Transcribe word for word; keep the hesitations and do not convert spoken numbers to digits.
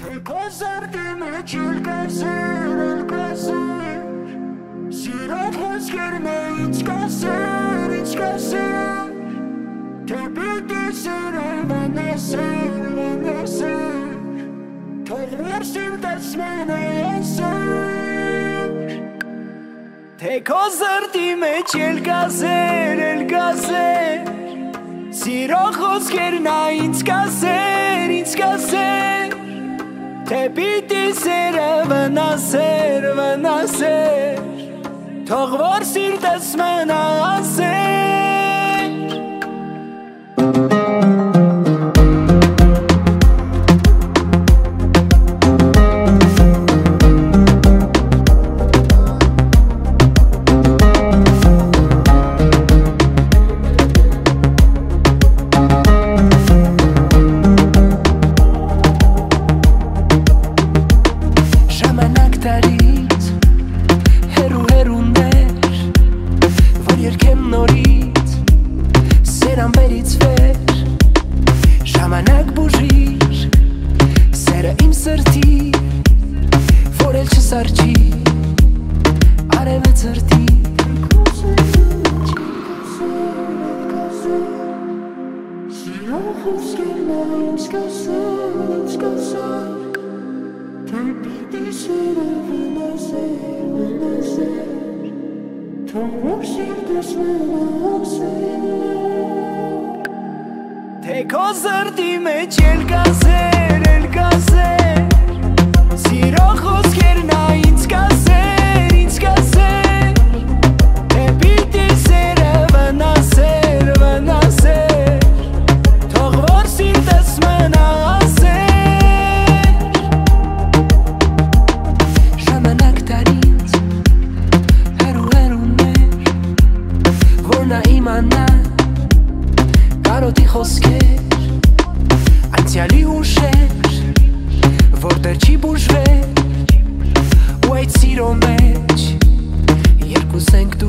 Kozardi մեջ էլ կասեր, էլ կասեր Սիրոտ խոսքերն է ինչ կասեր, ինչ կասեր Թե պիտի սիրել վանասեր, վանասեր Թող վերսիլ տեսմեն է ասեր Թե kozardi մեջ էլ կասեր, էլ կասեր Սիրո խոսքերն է ինչ կասեր, ինչ կասեր Թե պիտի սերը վնասեր, վնասեր Թող որ սիրտս մնա ասեր Ժամանակ բուժիր, սերը իմ սրտի, որ էլ չսարջի, արևը ծրտի Սիրո խոսքերն է ինձ կասեր, ինձ կասեր Թե պիտի սերը վնասեր, վնասեր Թող որ սիրտս մնա ասեր Թե kozardi մեջ էլ կասեր, էլ կասեր Սիրո խոսքերն է ինձ կասեր, ինձ կասեր Թե պիտի սերը վնասեր, վնասեր Թող որ սիրտս մնա ասեր Ժամանակ տար ինձ, հեռու հեռուներ Որ նա իմանա Կարոտի խոսքեր, անցյալի ուշեր, որտեղ չի բուժվել Ու այդ սիրո մեջ երկուս ենք